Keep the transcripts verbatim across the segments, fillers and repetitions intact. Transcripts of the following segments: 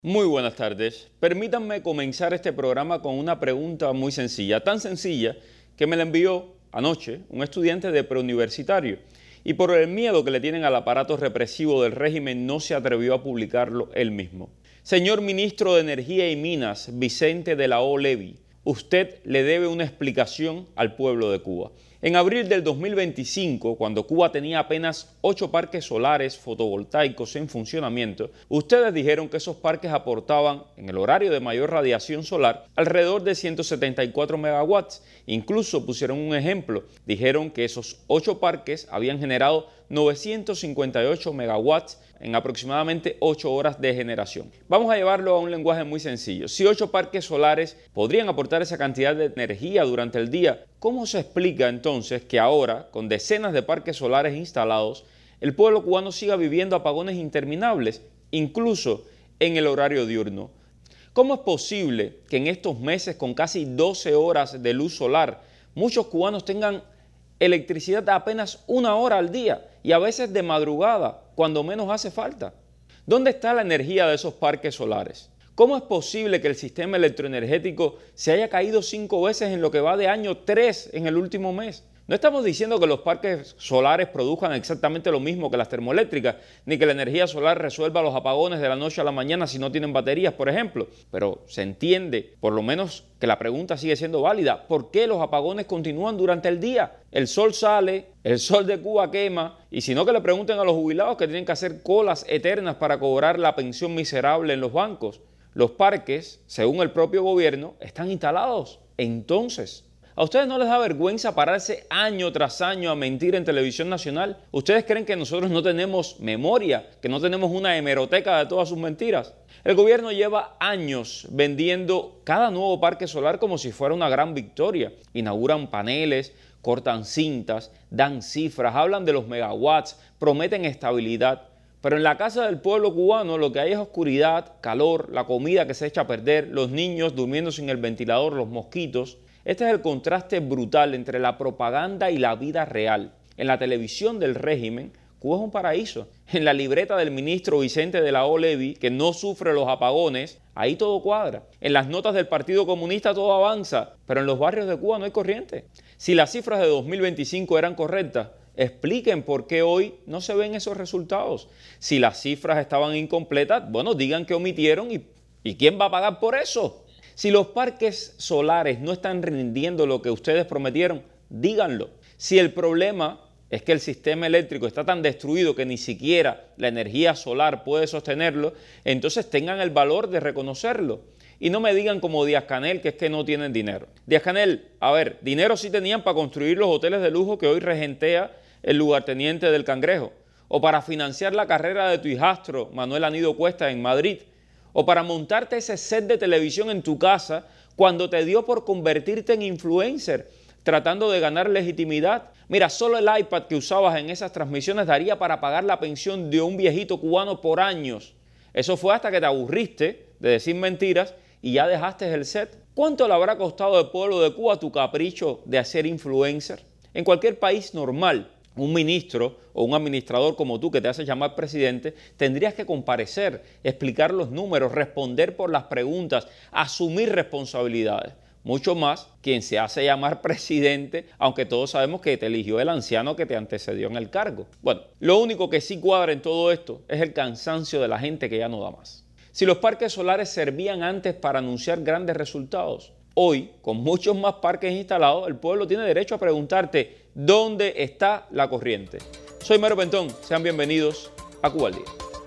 Muy buenas tardes. Permítanme comenzar este programa con una pregunta muy sencilla, tan sencilla que me la envió anoche un estudiante de preuniversitario y por el miedo que le tienen al aparato represivo del régimen no se atrevió a publicarlo él mismo. Señor Ministro de Energía y Minas, Vicente de la O. Levy, usted le debe una explicación al pueblo de Cuba. En abril del dos mil veinticinco, cuando Cuba tenía apenas ocho parques solares fotovoltaicos en funcionamiento, ustedes dijeron que esos parques aportaban, en el horario de mayor radiación solar, alrededor de ciento setenta y cuatro megawatts. Incluso pusieron un ejemplo, dijeron que esos ocho parques habían generado novecientos cincuenta y ocho megawatts en aproximadamente ocho horas de generación. Vamos a llevarlo a un lenguaje muy sencillo. Si ocho parques solares podrían aportar esa cantidad de energía durante el día, ¿cómo se explica entonces que ahora, con decenas de parques solares instalados, el pueblo cubano siga viviendo apagones interminables, incluso en el horario diurno? ¿Cómo es posible que en estos meses, con casi doce horas de luz solar, muchos cubanos tengan electricidad apenas una hora al día y a veces de madrugada, cuando menos hace falta? ¿Dónde está la energía de esos parques solares? ¿Cómo es posible que el sistema electroenergético se haya caído cinco veces en lo que va de año, tres en el último mes? No estamos diciendo que los parques solares produzcan exactamente lo mismo que las termoeléctricas, ni que la energía solar resuelva los apagones de la noche a la mañana si no tienen baterías, por ejemplo. Pero se entiende, por lo menos, que la pregunta sigue siendo válida. ¿Por qué los apagones continúan durante el día? El sol sale, el sol de Cuba quema, y si no, que le pregunten a los jubilados que tienen que hacer colas eternas para cobrar la pensión miserable en los bancos. Los parques, según el propio gobierno, están instalados. Entonces, ¿a ustedes no les da vergüenza pararse año tras año a mentir en televisión nacional? ¿Ustedes creen que nosotros no tenemos memoria, que no tenemos una hemeroteca de todas sus mentiras? El gobierno lleva años vendiendo cada nuevo parque solar como si fuera una gran victoria. Inauguran paneles, cortan cintas, dan cifras, hablan de los megawatts, prometen estabilidad. Pero en la casa del pueblo cubano lo que hay es oscuridad, calor, la comida que se echa a perder, los niños durmiendo sin el ventilador, los mosquitos. Este es el contraste brutal entre la propaganda y la vida real. En la televisión del régimen, Cuba es un paraíso. En la libreta del ministro Vicente de la O. Levy, que no sufre los apagones, ahí todo cuadra. En las notas del Partido Comunista todo avanza, pero en los barrios de Cuba no hay corriente. Si las cifras de dos mil veinticinco eran correctas, expliquen por qué hoy no se ven esos resultados. Si las cifras estaban incompletas, bueno, digan que omitieron y, ¿y quién va a pagar por eso? Si los parques solares no están rindiendo lo que ustedes prometieron, díganlo. Si el problema es que el sistema eléctrico está tan destruido que ni siquiera la energía solar puede sostenerlo, entonces tengan el valor de reconocerlo. Y no me digan como Díaz-Canel que es que no tienen dinero. Díaz-Canel, a ver, dinero sí tenían para construir los hoteles de lujo que hoy regentea el lugarteniente del Cangrejo, o para financiar la carrera de tu hijastro, Manuel Anido Cuesta, en Madrid, o para montarte ese set de televisión en tu casa cuando te dio por convertirte en influencer, tratando de ganar legitimidad. Mira, solo el iPad que usabas en esas transmisiones daría para pagar la pensión de un viejito cubano por años. Eso fue hasta que te aburriste de decir mentiras y ya dejaste el set. ¿Cuánto le habrá costado al pueblo de Cuba tu capricho de hacer influencer? En cualquier país normal, un ministro o un administrador como tú que te hace llamar presidente, tendrías que comparecer, explicar los números, responder por las preguntas, asumir responsabilidades. Mucho más quien se hace llamar presidente, aunque todos sabemos que te eligió el anciano que te antecedió en el cargo. Bueno, lo único que sí cuadra en todo esto es el cansancio de la gente que ya no da más. Si los parques solares servían antes para anunciar grandes resultados, hoy, con muchos más parques instalados, el pueblo tiene derecho a preguntarte ¿dónde está la corriente? Soy Mario Pentón, sean bienvenidos a Cuba al Día.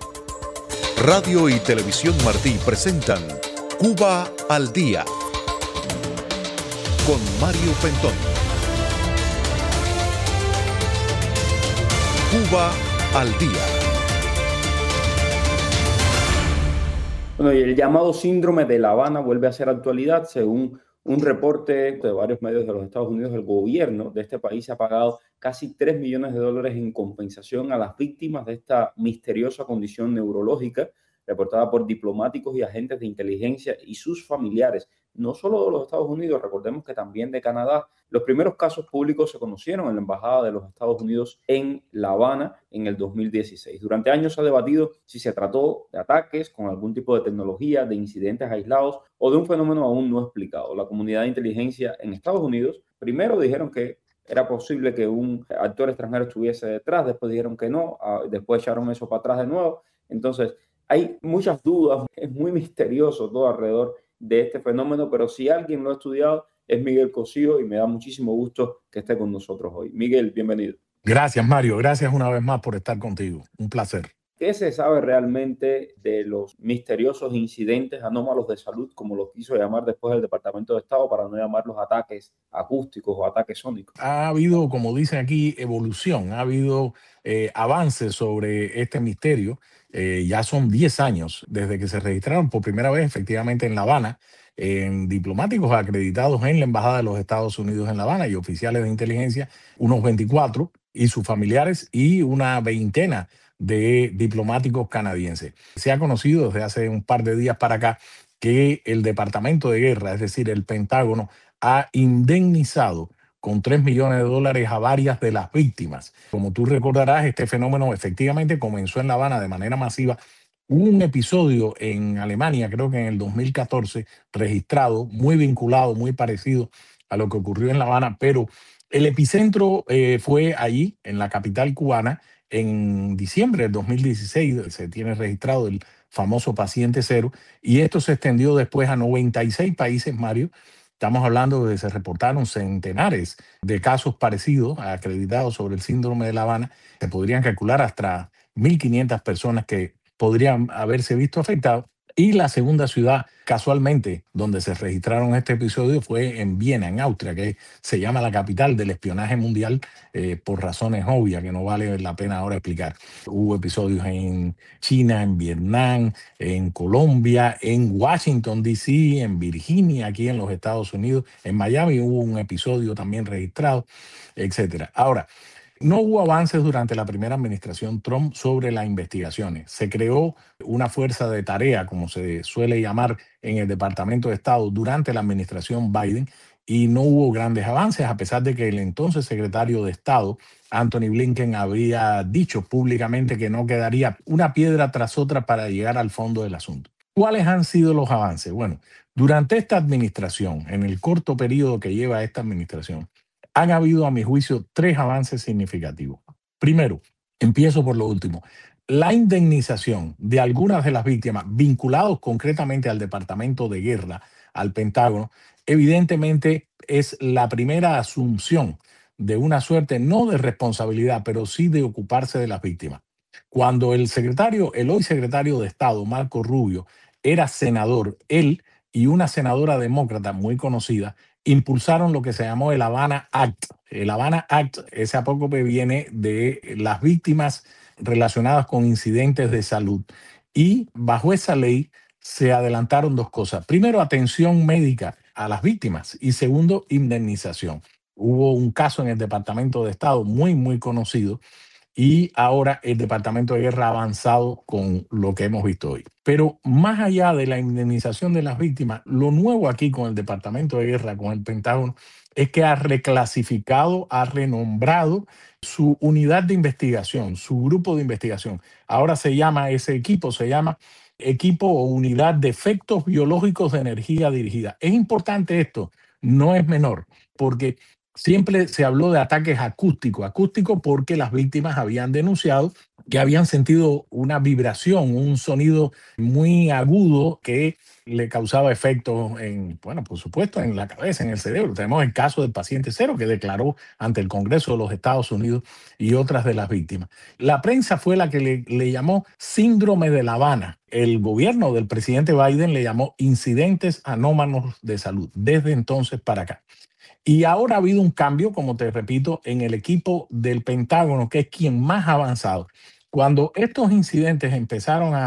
Radio y Televisión Martí presentan Cuba al Día con Mario Pentón. Cuba al Día. Bueno, y el llamado síndrome de La Habana vuelve a ser actualidad. Según un reporte de varios medios de los Estados Unidos, el gobierno de este país ha pagado casi tres millones de dólares en compensación a las víctimas de esta misteriosa condición neurológica reportada por diplomáticos y agentes de inteligencia y sus familiares no solo de los Estados Unidos, recordemos que también de Canadá. Los primeros casos públicos se conocieron en la Embajada de los Estados Unidos en La Habana en el dos mil dieciséis. Durante años se ha debatido si se trató de ataques con algún tipo de tecnología, de incidentes aislados o de un fenómeno aún no explicado. La comunidad de inteligencia en Estados Unidos primero dijeron que era posible que un actor extranjero estuviese detrás, después dijeron que no, después echaron eso para atrás de nuevo. Entonces, hay muchas dudas, es muy misterioso todo alrededor de este fenómeno, pero si alguien lo ha estudiado es Miguel Cosío y me da muchísimo gusto que esté con nosotros hoy. Miguel, bienvenido. Gracias, Mario. Gracias una vez más por estar contigo. Un placer. ¿Qué se sabe realmente de los misteriosos incidentes anómalos de salud, como los quiso llamar después el Departamento de Estado, para no llamarlos ataques acústicos o ataques sónicos? Ha habido, como dicen aquí, evolución, ha habido eh, avances sobre este misterio. Eh, ya son diez años desde que se registraron por primera vez efectivamente en La Habana, en diplomáticos acreditados en la Embajada de los Estados Unidos en La Habana y oficiales de inteligencia, unos veinticuatro y sus familiares y una veintena de diplomáticos canadienses. Se ha conocido desde hace un par de días para acá que el Departamento de Guerra, es decir, el Pentágono, ha indemnizado con tres millones de dólares a varias de las víctimas. Como tú recordarás, este fenómeno efectivamente comenzó en La Habana de manera masiva. Hubo un episodio en Alemania, creo que en el dos mil catorce, registrado, muy vinculado, muy parecido a lo que ocurrió en La Habana, pero el epicentro eh, fue allí, en la capital cubana, en diciembre del dos mil dieciséis. Se tiene registrado el famoso paciente cero, y esto se extendió después a noventa y seis países, Mario. Estamos hablando de que se reportaron centenares de casos parecidos, acreditados sobre el síndrome de La Habana. Se podrían calcular hasta mil quinientas personas que podrían haberse visto afectados. Y la segunda ciudad, casualmente, donde se registraron este episodio fue en Viena, en Austria, que se llama la capital del espionaje mundial, eh, por razones obvias que no vale la pena ahora explicar. Hubo episodios en China, en Vietnam, en Colombia, en Washington, D C, en Virginia, aquí en los Estados Unidos, en Miami hubo un episodio también registrado, etcétera. Ahora, no hubo avances durante la primera administración Trump sobre las investigaciones. Se creó una fuerza de tarea, como se suele llamar en el Departamento de Estado, durante la administración Biden, y no hubo grandes avances, a pesar de que el entonces secretario de Estado, Anthony Blinken, había dicho públicamente que no quedaría una piedra tras otra para llegar al fondo del asunto. ¿Cuáles han sido los avances? Bueno, durante esta administración, en el corto periodo que lleva esta administración, han habido, a mi juicio, tres avances significativos. Primero, empiezo por lo último. La indemnización de algunas de las víctimas vinculados concretamente al Departamento de Guerra, al Pentágono, evidentemente es la primera asunción de una suerte no de responsabilidad, pero sí de ocuparse de las víctimas. Cuando el secretario, el hoy secretario de Estado, Marco Rubio, era senador, él y una senadora demócrata muy conocida impulsaron lo que se llamó el Habana Act. El Habana Act, ese apócope viene de las víctimas relacionadas con incidentes de salud. Y bajo esa ley se adelantaron dos cosas. Primero, atención médica a las víctimas y segundo, indemnización. Hubo un caso en el Departamento de Estado muy, muy conocido, y ahora el Departamento de Guerra ha avanzado con lo que hemos visto hoy. Pero más allá de la indemnización de las víctimas, lo nuevo aquí con el Departamento de Guerra, con el Pentágono, es que ha reclasificado, ha renombrado su unidad de investigación, su grupo de investigación. Ahora se llama, ese equipo se llama Equipo o Unidad de Efectos Biológicos de Energía Dirigida. Es importante esto, no es menor, porque siempre se habló de ataques acústicos, acústicos porque las víctimas habían denunciado que habían sentido una vibración, un sonido muy agudo que le causaba efectos en, bueno, por supuesto, en la cabeza, en el cerebro. Tenemos el caso del paciente cero que declaró ante el Congreso de los Estados Unidos y otras de las víctimas. La prensa fue la que le, le llamó síndrome de La Habana. El gobierno del presidente Biden le llamó incidentes anómalos de salud, desde entonces para acá. Y ahora ha habido un cambio, como te repito, en el equipo del Pentágono, que es quien más ha avanzado. Cuando estos incidentes empezaron a,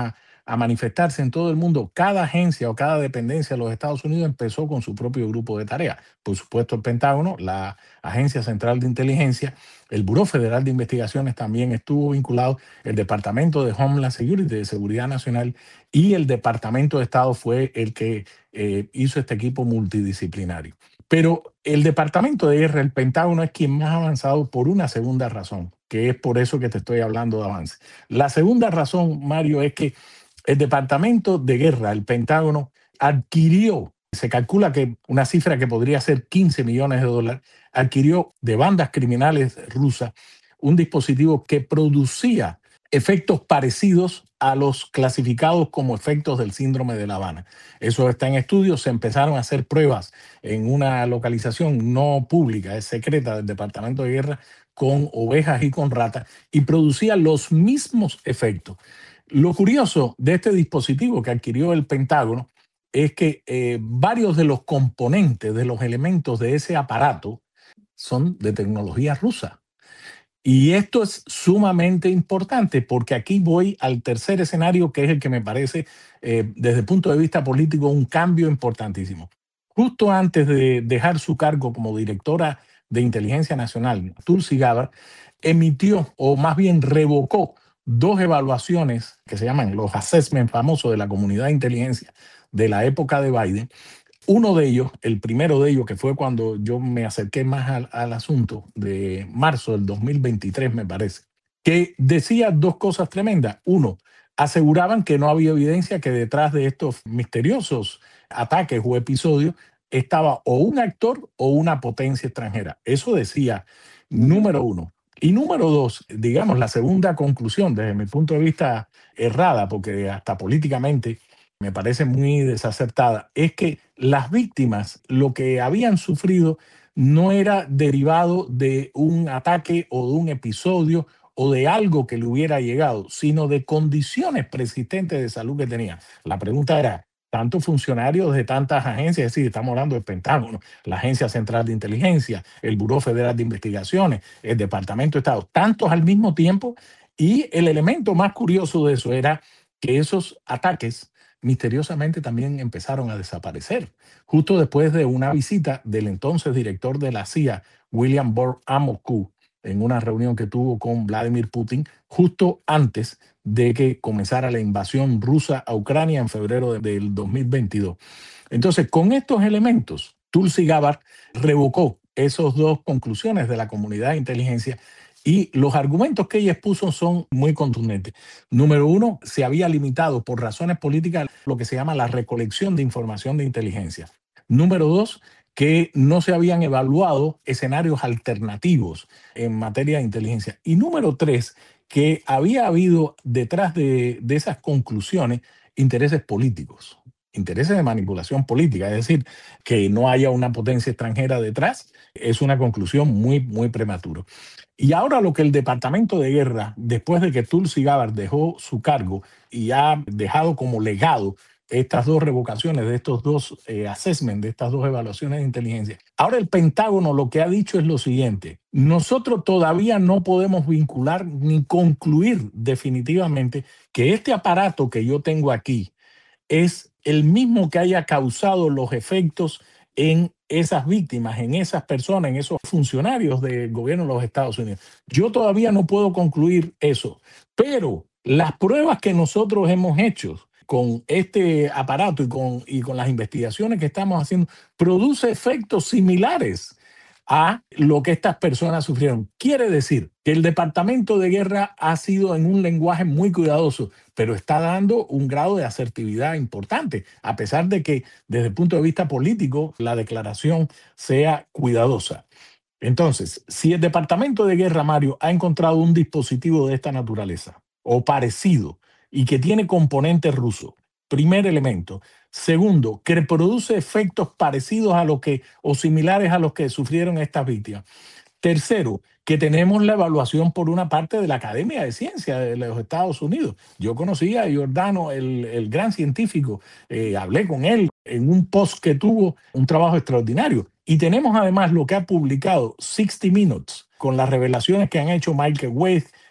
a manifestarse en todo el mundo, cada agencia o cada dependencia de los Estados Unidos empezó con su propio grupo de tareas. Por supuesto, el Pentágono, la Agencia Central de Inteligencia, el Buró Federal de Investigaciones también estuvo vinculado, el Departamento de Homeland Security, de Seguridad Nacional, y el Departamento de Estado fue el que eh, hizo este equipo multidisciplinario. Pero el Departamento de Guerra, el Pentágono, es quien más ha avanzado por una segunda razón, que es por eso que te estoy hablando de avance. La segunda razón, Mario, es que el Departamento de Guerra, el Pentágono, adquirió, se calcula que una cifra que podría ser quince millones de dólares, adquirió de bandas criminales rusas un dispositivo que producía efectos parecidos a los clasificados como efectos del síndrome de La Habana. Eso está en estudio, se empezaron a hacer pruebas en una localización no pública, es secreta del Departamento de Guerra, con ovejas y con ratas, y producía los mismos efectos. Lo curioso de este dispositivo que adquirió el Pentágono es que eh, varios de los componentes, de los elementos de ese aparato son de tecnología rusa. Y esto es sumamente importante porque aquí voy al tercer escenario, que es el que me parece, eh, desde el punto de vista político, un cambio importantísimo. Justo antes de dejar su cargo como directora de Inteligencia Nacional, Tulsi Gabbard emitió, o más bien revocó, dos evaluaciones que se llaman los assessments famosos de la comunidad de inteligencia de la época de Biden. Uno de ellos, el primero de ellos, que fue cuando yo me acerqué más al, al asunto de marzo del dos mil veintitrés, me parece, que decía dos cosas tremendas. Uno, aseguraban que no había evidencia que detrás de estos misteriosos ataques o episodios estaba o un actor o una potencia extranjera. Eso decía número uno. Y número dos, digamos, la segunda conclusión, desde mi punto de vista errada, porque hasta políticamente me parece muy desacertada, es que las víctimas lo que habían sufrido no era derivado de un ataque o de un episodio o de algo que le hubiera llegado, sino de condiciones persistentes de salud que tenían. La pregunta era, tantos funcionarios de tantas agencias, es decir, estamos hablando del Pentágono, la Agencia Central de Inteligencia, el Buró Federal de Investigaciones, el Departamento de Estado, tantos al mismo tiempo, y el elemento más curioso de eso era que esos ataques misteriosamente también empezaron a desaparecer, justo después de una visita del entonces director de la C I A, William Burr a Moscú, en una reunión que tuvo con Vladimir Putin, justo antes de que comenzara la invasión rusa a Ucrania en febrero de, del dos mil veintidós. Entonces, con estos elementos, Tulsi Gabbard revocó esas dos conclusiones de la comunidad de inteligencia y los argumentos que ella expuso son muy contundentes. Número uno, se había limitado por razones políticas lo que se llama la recolección de información de inteligencia. Número dos, que no se habían evaluado escenarios alternativos en materia de inteligencia. Y número tres, que había habido detrás de, de esas conclusiones intereses políticos, intereses de manipulación política, es decir, que no haya una potencia extranjera detrás, es una conclusión muy, muy prematura. Y ahora lo que el Departamento de Guerra, después de que Tulsi Gabbard dejó su cargo y ha dejado como legado estas dos revocaciones de estos dos eh, assessments, de estas dos evaluaciones de inteligencia. Ahora el Pentágono lo que ha dicho es lo siguiente: nosotros todavía no podemos vincular ni concluir definitivamente que este aparato que yo tengo aquí es el mismo que haya causado los efectos en esas víctimas, en esas personas, en esos funcionarios del gobierno de los Estados Unidos. Yo todavía no puedo concluir eso, pero las pruebas que nosotros hemos hecho con este aparato y con, y con las investigaciones que estamos haciendo, produce efectos similares a lo que estas personas sufrieron. Quiere decir que el Departamento de Guerra ha sido en un lenguaje muy cuidadoso, pero está dando un grado de asertividad importante, a pesar de que desde el punto de vista político la declaración sea cuidadosa. Entonces, si el Departamento de Guerra, Mario, ha encontrado un dispositivo de esta naturaleza o parecido y que tiene componente ruso, primer elemento. Segundo, que produce efectos parecidos a los que o similares a los que sufrieron estas víctimas. Tercero, que tenemos la evaluación por una parte de la Academia de Ciencias de los Estados Unidos. Yo conocí a Giordano, el, el gran científico, eh, hablé con él en un post que tuvo un trabajo extraordinario. Y tenemos además lo que ha publicado sixty minutes con las revelaciones que han hecho Michael Weiss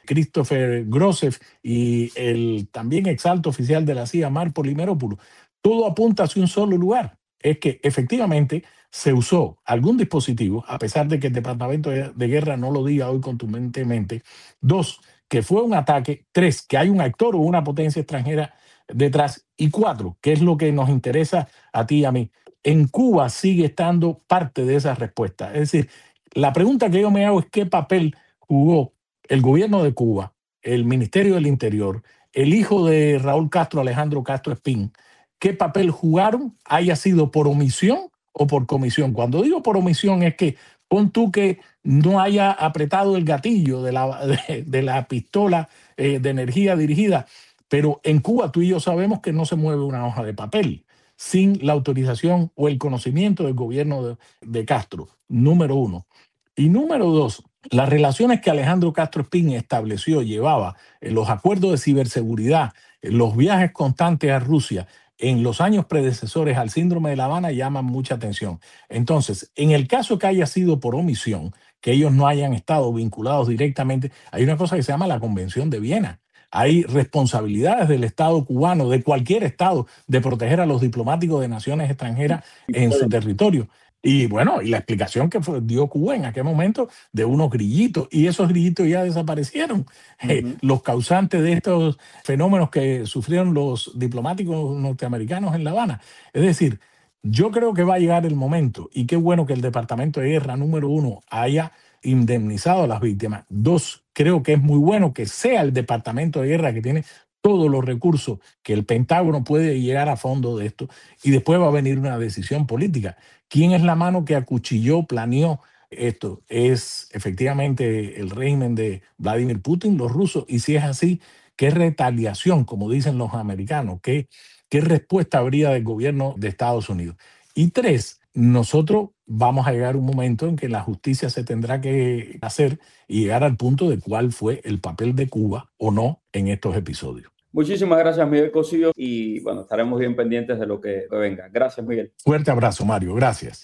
Christopher Grosseff y el también exalto oficial de la C I A, Mark Polimeropoulos, todo apunta hacia un solo lugar. Es que efectivamente se usó algún dispositivo, a pesar de que el Departamento de, de Guerra no lo diga hoy contundentemente. Dos, que fue un ataque. Tres, que hay un actor o una potencia extranjera detrás. Y cuatro, que es lo que nos interesa a ti y a mí, en Cuba sigue estando parte de esa respuesta. Es decir, la pregunta que yo me hago es qué papel jugó el gobierno de Cuba, el Ministerio del Interior, el hijo de Raúl Castro, Alejandro Castro Espín, qué papel jugaron, haya sido por omisión o por comisión. Cuando digo por omisión es que pon tú que no haya apretado el gatillo de la, de, de la pistola eh, de energía dirigida, pero en Cuba tú y yo sabemos que no se mueve una hoja de papel sin la autorización o el conocimiento del gobierno de, de Castro, número uno. Y número dos, las relaciones que Alejandro Castro Espín estableció, llevaba en los acuerdos de ciberseguridad, en los viajes constantes a Rusia, en los años predecesores al síndrome de La Habana, llaman mucha atención. Entonces, en el caso que haya sido por omisión, que ellos no hayan estado vinculados directamente, hay una cosa que se llama la Convención de Viena. Hay responsabilidades del Estado cubano, de cualquier Estado, de proteger a los diplomáticos de naciones extranjeras en su territorio. Y bueno, y la explicación que fue, dio Cuba en aquel momento de unos grillitos, y esos grillitos ya desaparecieron. Uh-huh. Eh, los causantes de estos fenómenos que sufrieron los diplomáticos norteamericanos en La Habana. Es decir, yo creo que va a llegar el momento, y qué bueno que el Departamento de Guerra, número uno, haya indemnizado a las víctimas. Dos, creo que es muy bueno que sea el Departamento de Guerra que tiene todos los recursos, que el Pentágono puede llegar a fondo de esto, y después va a venir una decisión política. ¿Quién es la mano que acuchilló, planeó esto? Es efectivamente el régimen de Vladimir Putin, los rusos, y si es así, ¿qué retaliación, como dicen los americanos? ¿Qué, qué respuesta habría del gobierno de Estados Unidos? Y tres, nosotros vamos a llegar a un momento en que la justicia se tendrá que hacer y llegar al punto de cuál fue el papel de Cuba o no en estos episodios. Muchísimas gracias, Miguel Cosío, y bueno, estaremos bien pendientes de lo que venga. Gracias, Miguel. Fuerte abrazo, Mario. Gracias.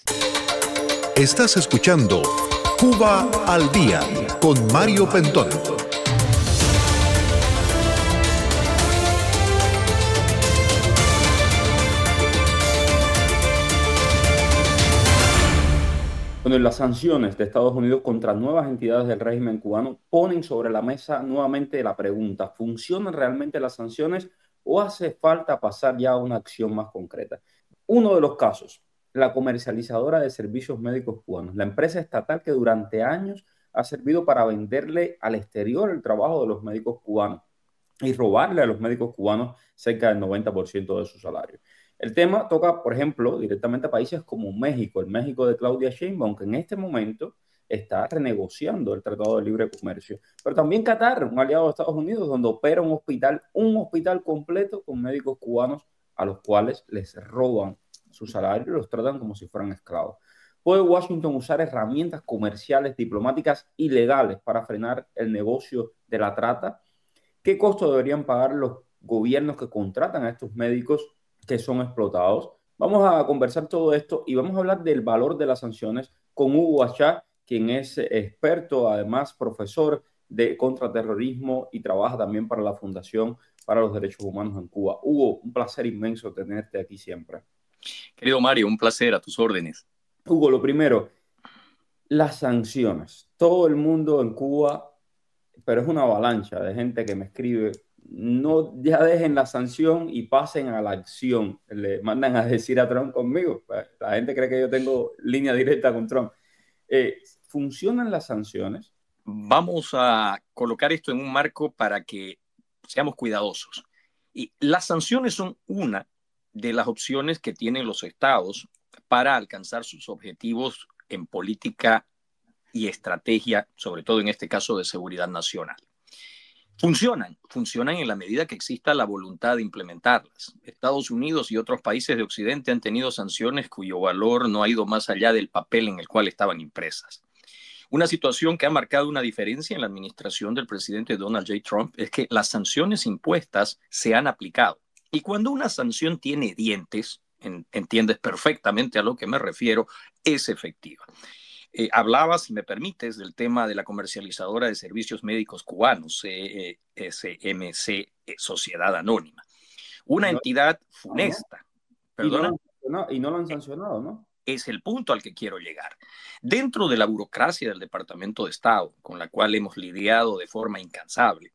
Estás escuchando Cuba al Día con Mario Pentón. Bueno, las sanciones de Estados Unidos contra nuevas entidades del régimen cubano ponen sobre la mesa nuevamente la pregunta: ¿funcionan realmente las sanciones o hace falta pasar ya a una acción más concreta? Uno de los casos, la comercializadora de servicios médicos cubanos, la empresa estatal que durante años ha servido para venderle al exterior el trabajo de los médicos cubanos y robarle a los médicos cubanos cerca del noventa por ciento de su salario. El tema toca, por ejemplo, directamente a países como México, el México de Claudia Sheinbaum, que en este momento está renegociando el Tratado de Libre Comercio. Pero también Qatar, un aliado de Estados Unidos, donde opera un hospital, un hospital completo con médicos cubanos a los cuales les roban su salario y los tratan como si fueran esclavos. ¿Puede Washington usar herramientas comerciales, diplomáticas ilegales para frenar el negocio de la trata? ¿Qué costo deberían pagar los gobiernos que contratan a estos médicos que son explotados? Vamos a conversar todo esto y vamos a hablar del valor de las sanciones con Hugo Achá, quien es experto, además profesor de contraterrorismo y trabaja también para la Fundación para los Derechos Humanos en Cuba. Hugo, un placer inmenso tenerte aquí siempre. Querido Mario, un placer, a tus órdenes. Hugo, lo primero, las sanciones. Todo el mundo en Cuba, pero es una avalancha de gente que me escribe: no, ya dejen la sanción y pasen a la acción. Le mandan a decir a Trump conmigo. La gente cree que yo tengo línea directa con Trump. Eh, ¿Funcionan las sanciones? Vamos a colocar esto en un marco para que seamos cuidadosos. Y las sanciones son una de las opciones que tienen los estados para alcanzar sus objetivos en política y estrategia, sobre todo en este caso de seguridad nacional. Funcionan, funcionan en la medida que exista la voluntad de implementarlas. Estados Unidos y otros países de Occidente han tenido sanciones cuyo valor no ha ido más allá del papel en el cual estaban impresas. Una situación que ha marcado una diferencia en la administración del presidente Donald J. Trump es que las sanciones impuestas se han aplicado. Y cuando una sanción tiene dientes, en, entiendes perfectamente a lo que me refiero, es efectiva. Eh, hablaba, si me permites, del tema de la comercializadora de servicios médicos cubanos, C S M C, Sociedad Anónima. Una Y no, entidad no, no. funesta. Y no lo ¿Perdona? han sancionado, y no lo han sancionado, ¿no? Es el punto al que quiero llegar. Dentro de la burocracia del Departamento de Estado, con la cual hemos lidiado de forma incansable,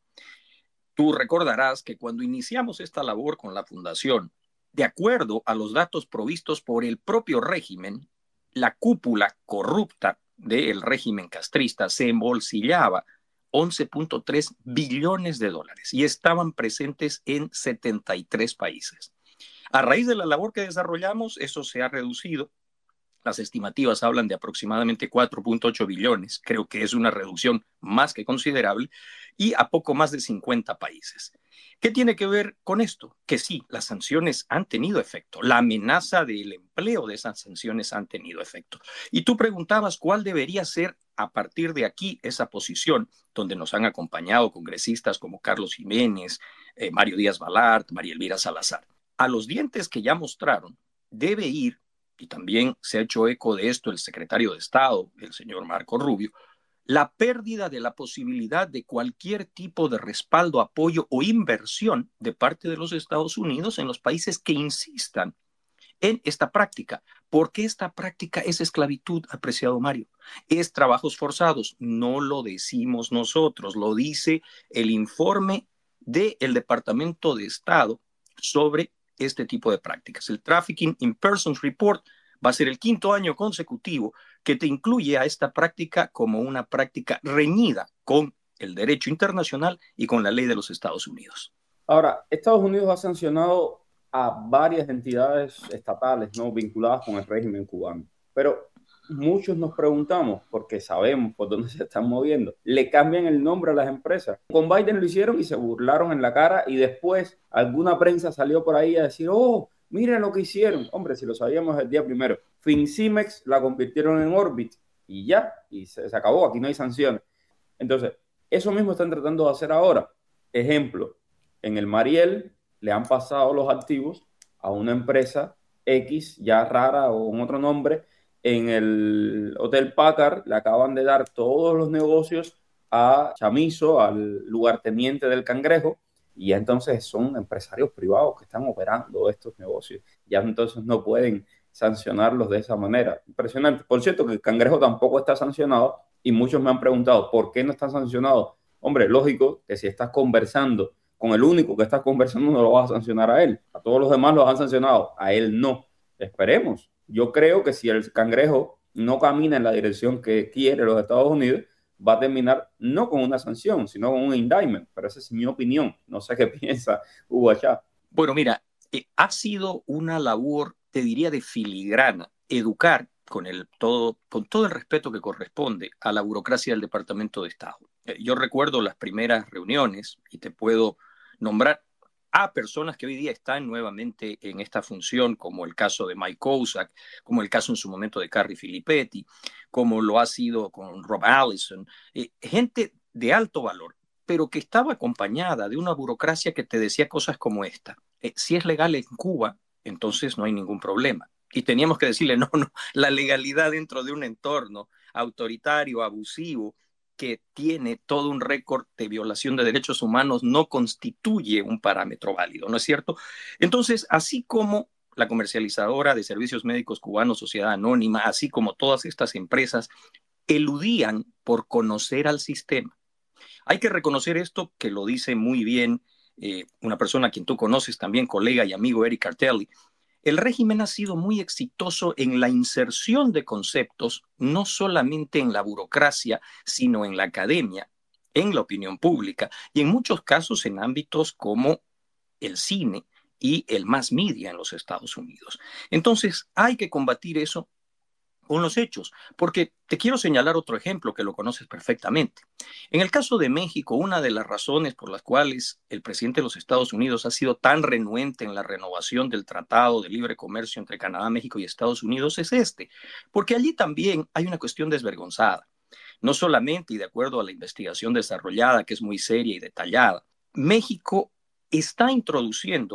tú recordarás que cuando iniciamos esta labor con la Fundación, de acuerdo a los datos provistos por el propio régimen, la cúpula corrupta del régimen castrista se embolsillaba once punto tres billones de dólares y estaban presentes en setenta y tres países. A raíz de la labor que desarrollamos, eso se ha reducido. Las estimativas hablan de aproximadamente cuatro punto ocho billones. Creo que es una reducción más que considerable y a poco más de cincuenta países. ¿Qué tiene que ver con esto? Que sí, las sanciones han tenido efecto. La amenaza del empleo de esas sanciones han tenido efecto. Y tú preguntabas cuál debería ser a partir de aquí esa posición donde nos han acompañado congresistas como Carlos Jiménez, eh, Mario Díaz Balart, María Elvira Salazar. A los dientes que ya mostraron debe ir, y también se ha hecho eco de esto el secretario de Estado, el señor Marco Rubio, la pérdida de la posibilidad de cualquier tipo de respaldo, apoyo o inversión de parte de los Estados Unidos en los países que insistan en esta práctica. Porque esta práctica es esclavitud, apreciado Mario. Es trabajos forzados. No lo decimos nosotros, lo dice el informe del Departamento de Estado sobre este tipo de prácticas. El Trafficking in Persons Report va a ser el quinto año consecutivo que te incluye a esta práctica como una práctica reñida con el derecho internacional y con la ley de los Estados Unidos. Ahora, Estados Unidos ha sancionado a varias entidades estatales, ¿no?, vinculadas con el régimen cubano, pero muchos nos preguntamos, porque sabemos por dónde se están moviendo, le cambian el nombre a las empresas. Con Biden lo hicieron y se burlaron en la cara, y después alguna prensa salió por ahí a decir, oh, miren lo que hicieron. Hombre, si lo sabíamos el día primero. Fincimex la convirtieron en Orbit y ya, y se, se acabó, aquí no hay sanciones. Entonces, eso mismo están tratando de hacer ahora. Ejemplo, en el Mariel le han pasado los activos a una empresa X, ya rara o con otro nombre. En el Hotel Packard le acaban de dar todos los negocios a Chamizo, al lugarteniente del Cangrejo, y entonces son empresarios privados que están operando estos negocios. Ya entonces no pueden sancionarlos de esa manera. Impresionante. Por cierto, que el Cangrejo tampoco está sancionado, y muchos me han preguntado, ¿por qué no está sancionado? Hombre, lógico que si estás conversando con el único que estás conversando, no lo vas a sancionar a él. A todos los demás los han sancionado, a él no. Esperemos. Yo creo que si el Cangrejo no camina en la dirección que quiere los Estados Unidos, va a terminar no con una sanción, sino con un indictment. Pero esa es mi opinión. No sé qué piensa Hugo Achá. Bueno, mira, eh, ha sido una labor, te diría, de filigrana, educar con, el, todo, con todo el respeto que corresponde a la burocracia del Departamento de Estado. Eh, yo recuerdo las primeras reuniones, y te puedo nombrar a personas que hoy día están nuevamente en esta función, como el caso de Mike Kozak, como el caso en su momento de Carrie Filippetti, como lo ha sido con Rob Allison, eh, gente de alto valor, pero que estaba acompañada de una burocracia que te decía cosas como esta. Eh, si es legal en Cuba, entonces no hay ningún problema. Y teníamos que decirle, no, no, la legalidad dentro de un entorno autoritario, abusivo, que tiene todo un récord de violación de derechos humanos, no constituye un parámetro válido, ¿no es cierto? Entonces, así como la comercializadora de servicios médicos cubanos, Sociedad Anónima, así como todas estas empresas, eludían por conocer al sistema. Hay que reconocer esto, que lo dice muy bien eh, una persona a quien tú conoces también, colega y amigo, Eric Cartelli. El régimen ha sido muy exitoso en la inserción de conceptos, no solamente en la burocracia, sino en la academia, en la opinión pública, y en muchos casos en ámbitos como el cine y el mass media en los Estados Unidos. Entonces, hay que combatir eso con los hechos, porque te quiero señalar otro ejemplo que lo conoces perfectamente. En el caso de México, una de las razones por las cuales el presidente de los Estados Unidos ha sido tan renuente en la renovación del Tratado de Libre Comercio entre Canadá, México y Estados Unidos es este, porque allí también hay una cuestión desvergonzada. No solamente, y de acuerdo a la investigación desarrollada, que es muy seria y detallada, México está introduciendo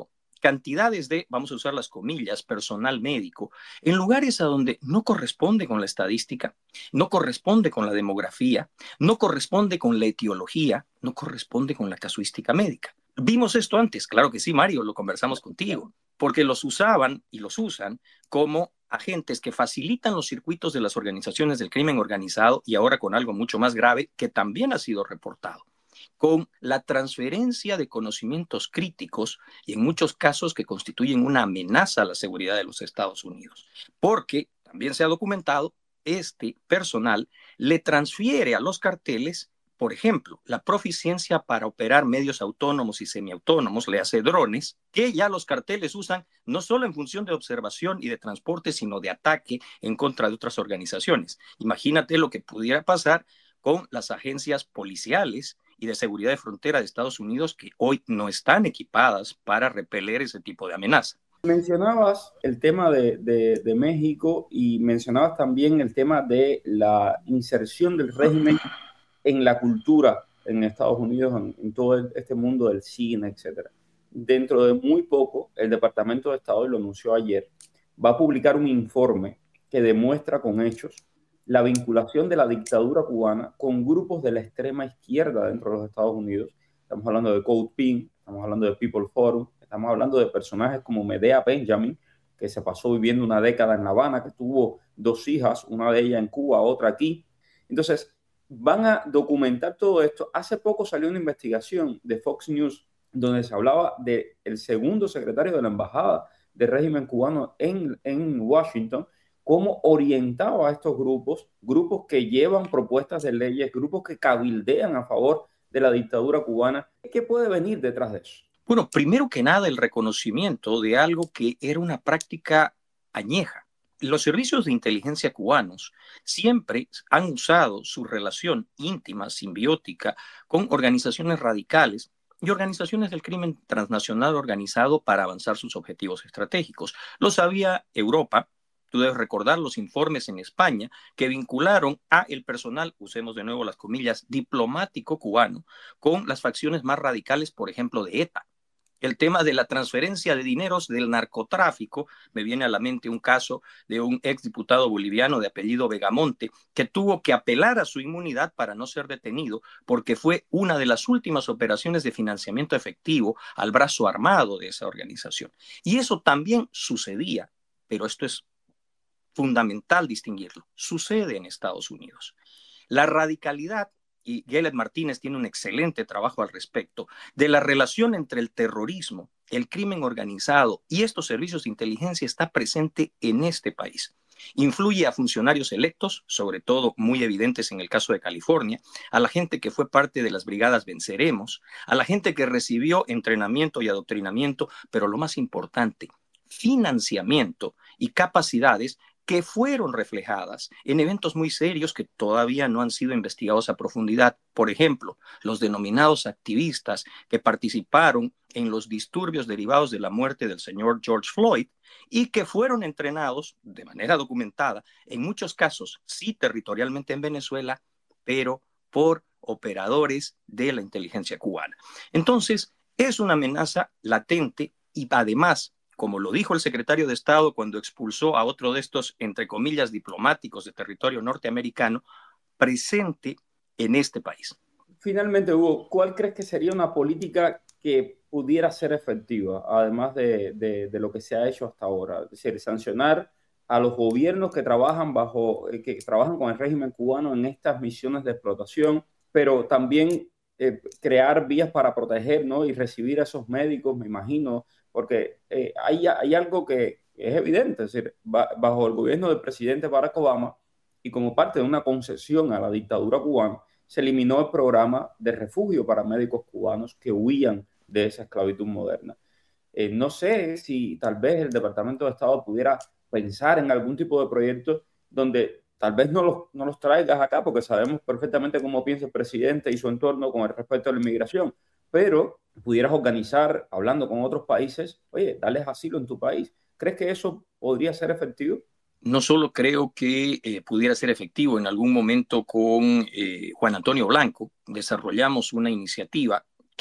cantidades de, vamos a usar las comillas, personal médico, en lugares a donde no corresponde con la estadística, no corresponde con la demografía, no corresponde con la etiología, no corresponde con la casuística médica. Vimos esto antes, claro que sí, Mario, lo conversamos contigo, porque los usaban y los usan como agentes que facilitan los circuitos de las organizaciones del crimen organizado y ahora con algo mucho más grave que también ha sido reportado, con la transferencia de conocimientos críticos y en muchos casos que constituyen una amenaza a la seguridad de los Estados Unidos, porque también se ha documentado, este personal le transfiere a los carteles, por ejemplo, la proficiencia para operar medios autónomos y semiautónomos, le hace drones, que ya los carteles usan no solo en función de observación y de transporte, sino de ataque en contra de otras organizaciones. Imagínate lo que pudiera pasar con las agencias policiales y de seguridad de frontera de Estados Unidos que hoy no están equipadas para repeler ese tipo de amenaza. Mencionabas el tema de, de, de México y mencionabas también el tema de la inserción del régimen en la cultura en Estados Unidos, en, en todo este mundo del cine, etcétera. Dentro de muy poco, el Departamento de Estado, y lo anunció ayer, va a publicar un informe que demuestra con hechos la vinculación de la dictadura cubana con grupos de la extrema izquierda dentro de los Estados Unidos. Estamos hablando de Code Pink, estamos hablando de People Forum, estamos hablando de personajes como Medea Benjamin, que se pasó viviendo una década en La Habana, que tuvo dos hijas, una de ellas en Cuba, otra aquí. Entonces, van a documentar todo esto. Hace poco salió una investigación de Fox News donde se hablaba del segundo secretario de la embajada del régimen cubano en, en Washington, cómo orientaba a estos grupos, grupos que llevan propuestas de leyes, grupos que cabildean a favor de la dictadura cubana. ¿Qué puede venir detrás de eso? Bueno, primero que nada, el reconocimiento de algo que era una práctica añeja. Los servicios de inteligencia cubanos siempre han usado su relación íntima, simbiótica, con organizaciones radicales y organizaciones del crimen transnacional organizado para avanzar sus objetivos estratégicos. Lo sabía Europa. Tú debes recordar los informes en España que vincularon a el personal, usemos de nuevo las comillas, diplomático cubano, con las facciones más radicales, por ejemplo, de ETA. El tema de la transferencia de dineros del narcotráfico, me viene a la mente un caso de un exdiputado boliviano de apellido Vegamonte que tuvo que apelar a su inmunidad para no ser detenido porque fue una de las últimas operaciones de financiamiento efectivo al brazo armado de esa organización. Y eso también sucedía, pero esto es fundamental distinguirlo, sucede en Estados Unidos. La radicalidad, y Gayleth Martínez tiene un excelente trabajo al respecto, de la relación entre el terrorismo, el crimen organizado y estos servicios de inteligencia está presente en este país. Influye a funcionarios electos, sobre todo muy evidentes en el caso de California, a la gente que fue parte de las brigadas Venceremos, a la gente que recibió entrenamiento y adoctrinamiento, pero lo más importante, financiamiento y capacidades que fueron reflejadas en eventos muy serios que todavía no han sido investigados a profundidad. Por ejemplo, los denominados activistas que participaron en los disturbios derivados de la muerte del señor George Floyd y que fueron entrenados de manera documentada, en muchos casos sí territorialmente en Venezuela, pero por operadores de la inteligencia cubana. Entonces, es una amenaza latente y además, como lo dijo el secretario de Estado cuando expulsó a otro de estos, entre comillas, diplomáticos de territorio norteamericano, presente en este país. Finalmente, Hugo, ¿cuál crees que sería una política que pudiera ser efectiva, además de, de, de lo que se ha hecho hasta ahora? Es decir, sancionar a los gobiernos que trabajan bajo, que trabajan con el régimen cubano en estas misiones de explotación, pero también eh, crear vías para proteger, ¿no? Y recibir a esos médicos, me imagino, porque eh, hay, hay algo que es evidente, es decir, ba, bajo el gobierno del presidente Barack Obama y como parte de una concesión a la dictadura cubana, se eliminó el programa de refugio para médicos cubanos que huían de esa esclavitud moderna. Eh, no sé si tal vez el Departamento de Estado pudiera pensar en algún tipo de proyecto donde tal vez no los, no los traigas acá, porque sabemos perfectamente cómo piensa el presidente y su entorno con el respecto a la inmigración, pero pudieras organizar, hablando con otros países, oye, darles asilo en tu país. ¿Crees que eso podría ser efectivo? No solo creo que eh, pudiera ser efectivo, en algún momento con eh, Juan Antonio Blanco desarrollamos una iniciativa que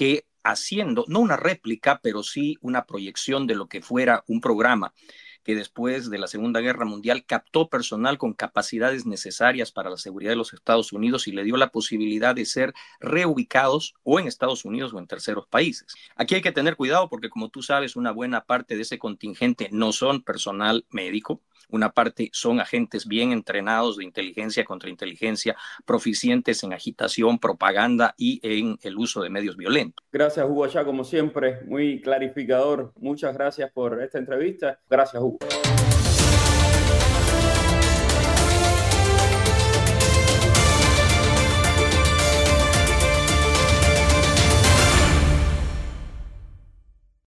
haciendo, no una réplica, pero sí una proyección de lo que fuera un programa que después de la Segunda Guerra Mundial captó personal con capacidades necesarias para la seguridad de los Estados Unidos y le dio la posibilidad de ser reubicados o en Estados Unidos o en terceros países. Aquí hay que tener cuidado porque, como tú sabes, una buena parte de ese contingente no son personal médico, una parte son agentes bien entrenados de inteligencia, contrainteligencia, proficientes en agitación, propaganda y en el uso de medios violentos. Gracias, Hugo Achá, como siempre, muy clarificador. Muchas gracias por esta entrevista. Gracias, Hugo.